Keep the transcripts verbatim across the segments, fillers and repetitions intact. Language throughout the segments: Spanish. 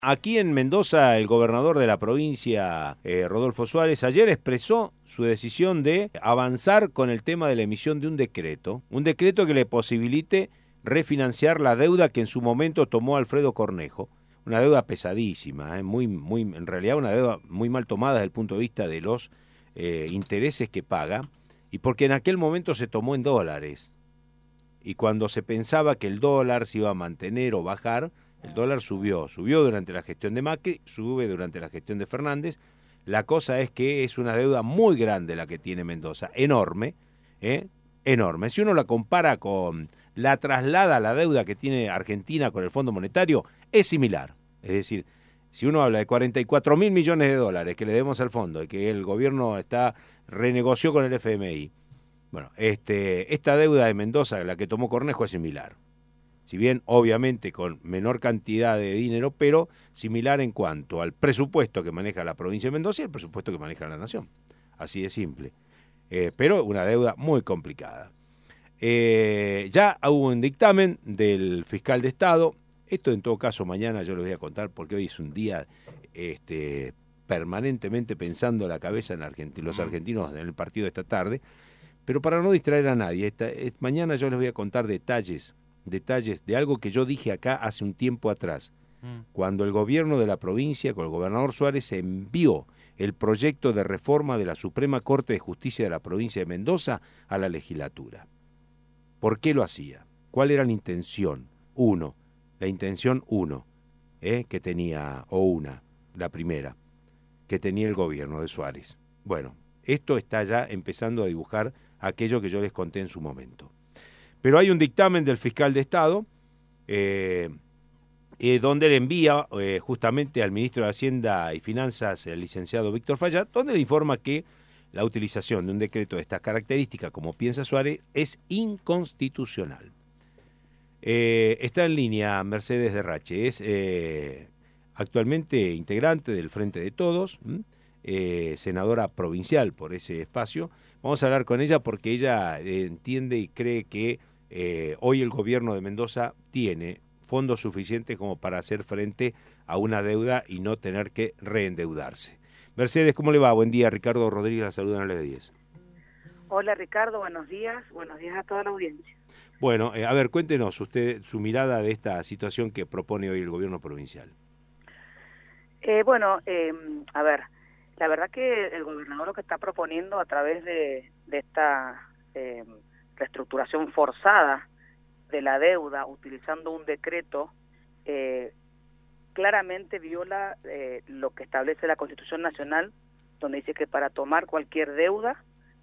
Aquí en Mendoza, el gobernador de la provincia, eh, Rodolfo Suárez, ayer expresó su decisión de avanzar con el tema de la emisión de un decreto, un decreto que le posibilite refinanciar la deuda que en su momento tomó Alfredo Cornejo, una deuda pesadísima, eh, muy, muy, en realidad una deuda muy mal tomada desde el punto de vista de los eh, intereses que paga, y porque en aquel momento se tomó en dólares, y cuando se pensaba que el dólar se iba a mantener o bajar, el dólar subió, subió durante la gestión de Macri, sube durante la gestión de Fernández. La cosa es que es una deuda muy grande la que tiene Mendoza, enorme, ¿eh? enorme. Si uno la compara con, la traslada a la deuda que tiene Argentina con el Fondo Monetario, es similar. Es decir, si uno habla de cuarenta y cuatro mil millones de dólares que le debemos al fondo y que el gobierno está renegoció con el F M I, bueno, este, esta deuda de Mendoza, la que tomó Cornejo, es similar. Si bien obviamente con menor cantidad de dinero, pero similar en cuanto al presupuesto que maneja la provincia de Mendoza y el presupuesto que maneja la nación. Así de simple. Eh, pero una deuda muy complicada. Eh, ya hubo un dictamen del fiscal de Estado. Esto en todo caso mañana yo les voy a contar porque hoy es un día este, permanentemente pensando la cabeza en Argentina, los argentinos en el partido de esta tarde. Pero para no distraer a nadie, esta, esta, mañana yo les voy a contar detalles detalles de algo que yo dije acá hace un tiempo atrás, mm. cuando el gobierno de la provincia, con el gobernador Suárez, envió el proyecto de reforma de la Suprema Corte de Justicia de la provincia de Mendoza a la legislatura. ¿Por qué lo hacía? ¿Cuál era la intención? Uno, la intención uno, ¿eh? que tenía, o una, la primera, que tenía el gobierno de Suárez. Bueno, esto está ya empezando a dibujar aquello que yo les conté en su momento. Pero hay un dictamen del fiscal de Estado eh, eh, donde le envía eh, justamente al ministro de Hacienda y Finanzas, el licenciado Víctor Fayad, donde le informa que la utilización de un decreto de estas características, como piensa Suárez, es inconstitucional. Eh, está en línea Mercedes Derrache, es eh, actualmente integrante del Frente de Todos, eh, senadora provincial por ese espacio. Vamos a hablar con ella porque ella eh, entiende y cree que Eh, hoy el gobierno de Mendoza tiene fondos suficientes como para hacer frente a una deuda y no tener que reendeudarse. Mercedes, ¿cómo le va? Buen día, Ricardo Rodríguez, la saluda en el diez. Hola Ricardo, buenos días, buenos días a toda la audiencia. Bueno, eh, a ver, cuéntenos usted su mirada de esta situación que propone hoy el gobierno provincial. Eh, bueno, eh, a ver, la verdad que el gobernador lo que está proponiendo a través de, de esta eh, reestructuración forzada de la deuda utilizando un decreto eh, claramente viola eh, lo que establece la Constitución Nacional, donde dice que para tomar cualquier deuda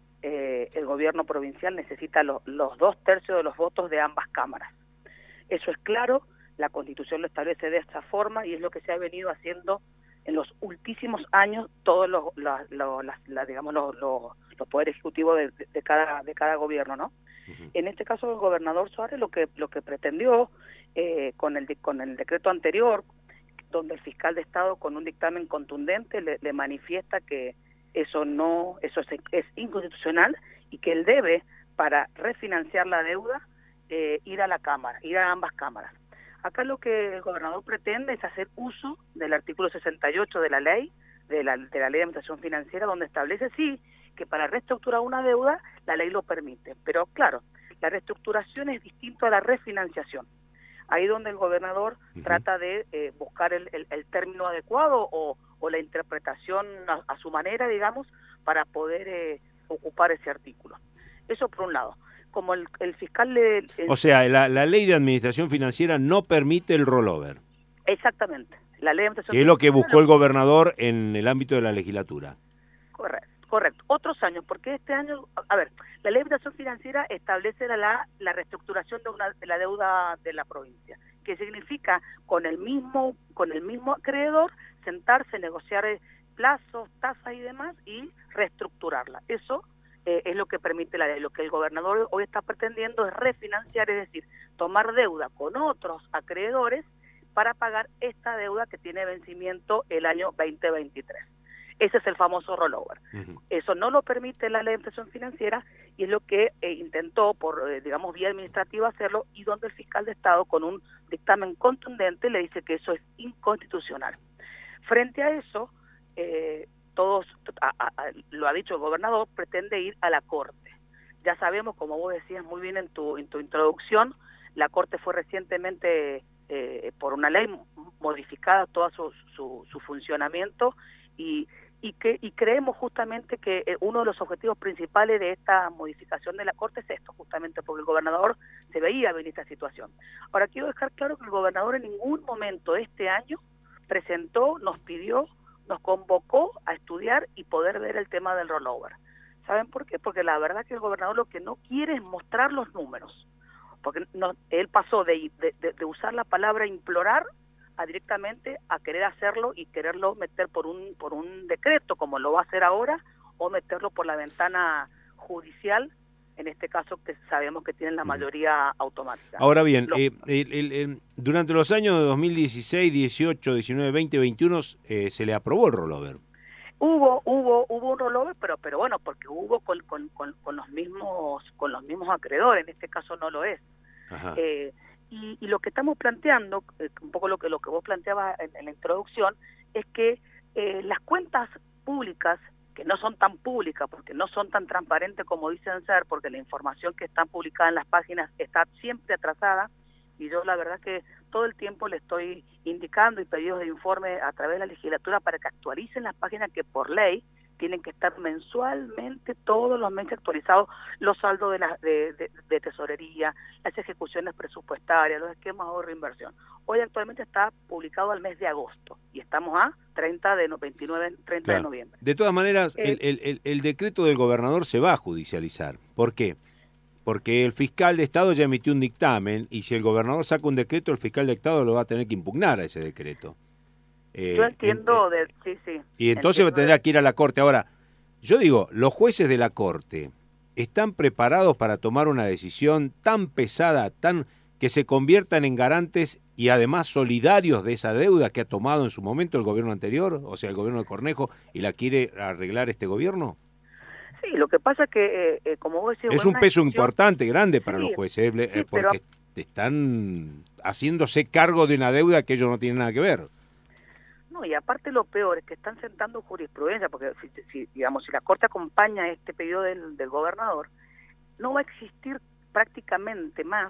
eh, el gobierno provincial necesita lo, los dos tercios de los votos de ambas cámaras. Eso es claro, la Constitución lo establece de esta forma y es lo que se ha venido haciendo en los últimos años todos los, los, los, las, la, digamos, los, los, los poderes ejecutivos de, de, cada, de cada gobierno, ¿no? Uh-huh. En este caso el gobernador Suárez lo que lo que pretendió eh, con el con el decreto anterior, donde el fiscal de Estado con un dictamen contundente le, le manifiesta que eso no eso es, es inconstitucional y que él debe, para refinanciar la deuda, eh, ir a la Cámara, ir a ambas cámaras. Acá lo que el gobernador pretende es hacer uso del artículo sesenta y ocho de la ley, de la, de la ley de administración financiera, donde establece sí que para reestructurar una deuda la ley lo permite, pero claro, la reestructuración es distinto a la refinanciación. Ahí donde el gobernador uh-huh. trata de eh, buscar el, el, el término adecuado o, o la interpretación a, a su manera, digamos, para poder eh, ocupar ese artículo. Eso por un lado. Como el, el fiscal le... El... O sea, la, la ley de administración financiera no permite el rollover. Exactamente. La ley de administración que es lo que buscó el gobernador en el ámbito de la legislatura. Correcto. Correcto, otros años, porque este año, a ver, la ley de administración financiera establece la, la reestructuración de, una, de la deuda de la provincia, que significa con el mismo con el mismo acreedor sentarse, negociar plazos, tasas y demás y reestructurarla. Eso eh, es lo que permite la ley. Lo que el gobernador hoy está pretendiendo es refinanciar, es decir, tomar deuda con otros acreedores para pagar esta deuda que tiene vencimiento el año veinte veintitrés. Ese es el famoso rollover. Uh-huh. Eso no lo permite la ley de administración financiera y es lo que eh, intentó por, eh, digamos, vía administrativa hacerlo y donde el fiscal de Estado con un dictamen contundente le dice que eso es inconstitucional. Frente a eso, eh, todos, a, a, a, lo ha dicho el gobernador, pretende ir a la Corte. Ya sabemos, como vos decías muy bien en tu, en tu introducción, la Corte fue recientemente, eh, por una ley, modificada todo su, su, su funcionamiento y, y, que, y creemos justamente que uno de los objetivos principales de esta modificación de la Corte es esto, justamente porque el gobernador se veía venir esta situación. Ahora, quiero dejar claro que el gobernador en ningún momento de este año presentó, nos pidió, nos convocó a estudiar y poder ver el tema del rollover. ¿Saben por qué? Porque la verdad que el gobernador lo que no quiere es mostrar los números, porque no, él pasó de, de, de usar la palabra implorar a directamente a querer hacerlo y quererlo meter por un por un decreto, como lo va a hacer ahora, o meterlo por la ventana judicial, en este caso que sabemos que tienen la mayoría automática. Ahora bien, lo, eh, el, el, el, durante los años de dos mil dieciséis, dieciocho, diecinueve, veinte, veintiuno eh, se le aprobó el rollover. Hubo, hubo, hubo un rollover, pero, pero bueno, porque hubo con, con, con, con los mismos, con los mismos acreedores, en este caso no lo es. Eh, y, y lo que estamos planteando, eh, un poco lo que lo que vos planteabas en, en la introducción, es que eh, las cuentas públicas, que no son tan públicas, porque no son tan transparentes como dicen ser, porque la información que está publicada en las páginas está siempre atrasada, y yo la verdad que todo el tiempo le estoy indicando y pedidos de informe a través de la legislatura para que actualicen las páginas que por ley tienen que estar mensualmente, todos los meses actualizados, los saldos de, la, de, de, de tesorería, las ejecuciones presupuestarias, los esquemas de ahorro e inversión. Hoy actualmente está publicado al mes de agosto y estamos a treinta de veintinueve, treinta claro. de noviembre. De todas maneras, eh, el, el, el decreto del gobernador se va a judicializar. ¿Por qué? Porque el fiscal de Estado ya emitió un dictamen y si el gobernador saca un decreto, el fiscal de Estado lo va a tener que impugnar a ese decreto. Eh, yo entiendo, en, de, sí, sí. Y entonces tendrá de... que ir a la Corte. Ahora, yo digo, los jueces de la Corte están preparados para tomar una decisión tan pesada, tan que se conviertan en garantes y además solidarios de esa deuda que ha tomado en su momento el gobierno anterior, o sea, el gobierno de Cornejo, y la quiere arreglar este gobierno. Sí, lo que pasa es que, eh, eh, como vos decís... Es un peso importante, grande para sí, los jueces, eh, sí, porque pero... están haciéndose cargo de una deuda que ellos no tienen nada que ver. No, y aparte lo peor es que están sentando jurisprudencia, porque si, si digamos si la Corte acompaña este pedido del, del gobernador, no va a existir prácticamente más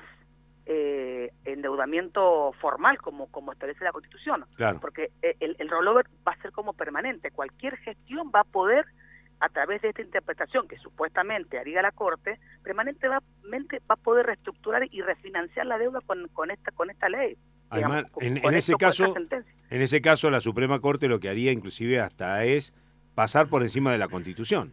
eh, endeudamiento formal como, como establece la Constitución, claro. Porque el, el rollover va a ser como permanente, cualquier gestión va a poder, a través de esta interpretación que supuestamente haría la Corte, permanentemente va a poder reestructurar y refinanciar la deuda con, con esta con esta ley. Además, digamos, en, con en esto, ese caso, en ese caso la Suprema Corte lo que haría inclusive hasta es pasar por encima de la Constitución.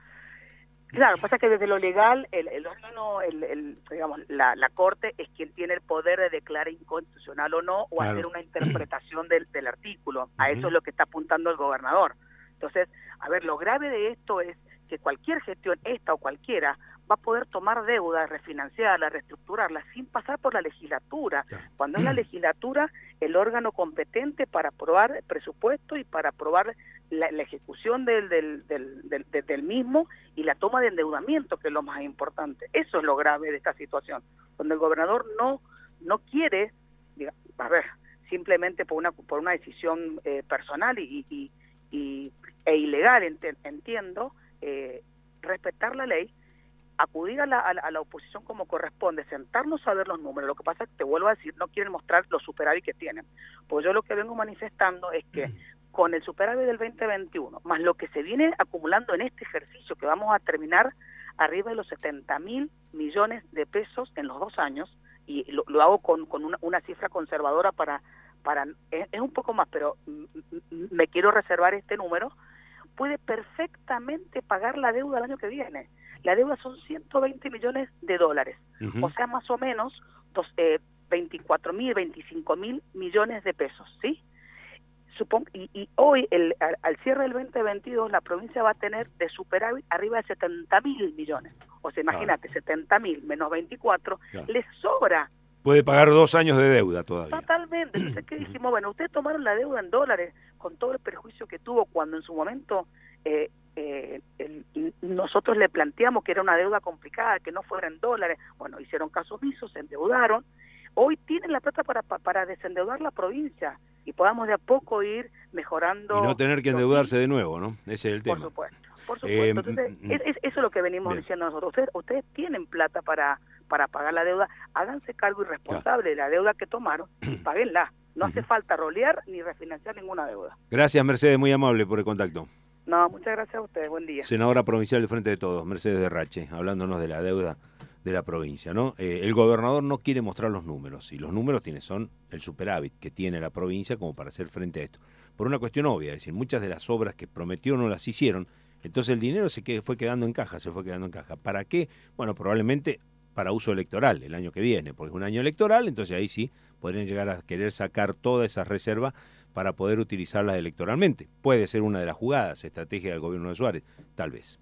Claro, pasa que desde lo legal, el, el órgano, el, el, digamos, la, la Corte es quien tiene el poder de declarar inconstitucional o no, o claro. hacer una interpretación del, del artículo. A uh-huh. eso es lo que está apuntando el gobernador. Entonces, a ver, lo grave de esto es que cualquier gestión, esta o cualquiera, va a poder tomar deuda, refinanciarla, reestructurarla, sin pasar por la legislatura. Claro. Cuando es la legislatura el órgano competente para aprobar el presupuesto y para aprobar la, la ejecución del, del, del, del, del, del mismo y la toma de endeudamiento, que es lo más importante. Eso es lo grave de esta situación, donde el gobernador no no quiere, diga, a ver, simplemente por una por una decisión eh, personal y, y, y e ilegal, ent, entiendo, eh, respetar la ley, acudir a la, a, la, a la oposición como corresponde, sentarnos a ver los números. Lo que pasa es que, te vuelvo a decir, no quieren mostrar los superávit que tienen. Pues yo lo que vengo manifestando es que con el superávit del veinte veintiuno, más lo que se viene acumulando en este ejercicio, que vamos a terminar arriba de los setenta mil millones de pesos en los dos años, y lo, lo hago con, con una, una cifra conservadora para... para es, es un poco más, pero me quiero reservar este número, puede perfectamente pagar la deuda el año que viene. La deuda son ciento veinte millones de dólares, uh-huh. o sea, más o menos dos, eh, veinticuatro mil, veinticinco mil millones de pesos, ¿sí? Supongo, y, y hoy, el, al, al cierre del veinte veintidós, la provincia va a tener de superávit arriba de setenta mil millones. O sea, imagínate, ah. setenta mil menos veinticuatro, claro. les sobra. Puede pagar dos años de deuda todavía. Totalmente. Entonces, ¿qué dijimos? Bueno, ustedes tomaron la deuda en dólares con todo el perjuicio que tuvo cuando en su momento eh, eh, el, nosotros le planteamos que era una deuda complicada, que no fuera en dólares. Bueno, hicieron caso omiso, se endeudaron. hoy tienen la plata para, para desendeudar la provincia y podamos de a poco ir mejorando. Y no tener que endeudarse de nuevo, ¿no? Ese es el tema. Por supuesto, por supuesto. Eh, Entonces, mm, es, es, eso es lo que venimos bien. diciendo nosotros. Ustedes, ustedes tienen plata para, para pagar la deuda, háganse cargo y responsable de la deuda que tomaron y páguenla. No hace falta rolear ni refinanciar ninguna deuda. Gracias, Mercedes, muy amable por el contacto. No, muchas gracias a ustedes, buen día. Senadora provincial del Frente de Todos, Mercedes de Rache, hablándonos de la deuda de la provincia, ¿no? Eh, el gobernador no quiere mostrar los números, y los números tiene, son el superávit que tiene la provincia como para hacer frente a esto. Por una cuestión obvia, es decir, muchas de las obras que prometió no las hicieron, entonces el dinero se que, fue quedando en caja, se fue quedando en caja. ¿Para qué? Bueno, probablemente para uso electoral el año que viene, porque es un año electoral, entonces ahí sí podrían llegar a querer sacar todas esas reservas para poder utilizarlas electoralmente. Puede ser una de las jugadas, estrategia del gobierno de Suárez, tal vez.